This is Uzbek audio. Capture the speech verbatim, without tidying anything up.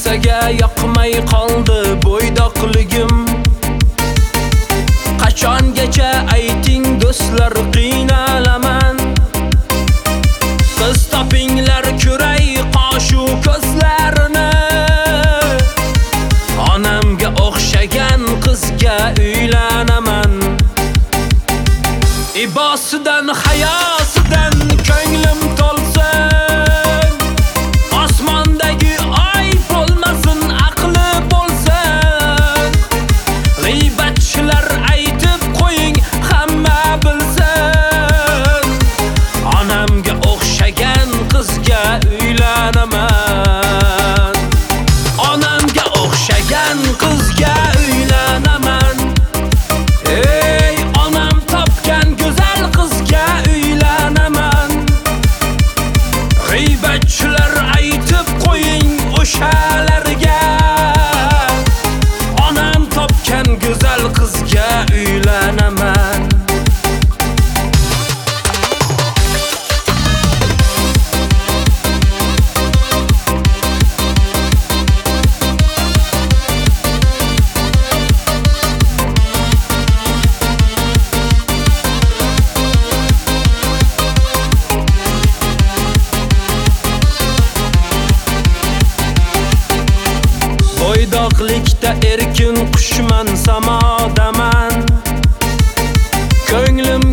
kimsaga yoqmay qoldi bo'ydoqligim. Qachongacha ayting do'stlar qiynalaman. Qiz topinglar ko'ray qoshu ko'zlarini. Onamga o'xshagan qizga uylanaman. Ibosidan hayosidan ko'nglim to'lsin. Osmondagi oy bo'lmasin, aqli bo'lsin. G'iybatchilar aytib qo'ying, hamma bilsin. Onamga o'xshagan qizga uylanaman. Onamga o'xshagan qizga uylanaman. Ey, onam topgan go'zal qizga uylanaman. G'iybatchilar aytib qo'ying o'shalarga. Onam topgan go'zal qizga uylanaman. Bo'ydoqlikda erkin qushman, samodaman. Ko'nglim